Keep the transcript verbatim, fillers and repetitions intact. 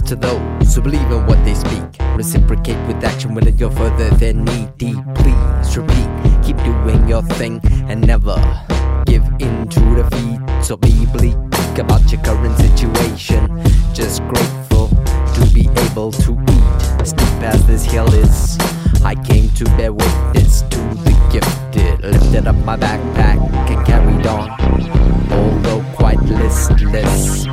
to those who believe in what they speak. Reciprocate with action when it go further than need. Please repeat, keep doing your thing and never give in to defeat. So be bleak about your current situation, just grateful to be able to eat. Steep as this hill is, I came to bear witness to the gifted. Lifted up my backpack and carried on, although quite listless.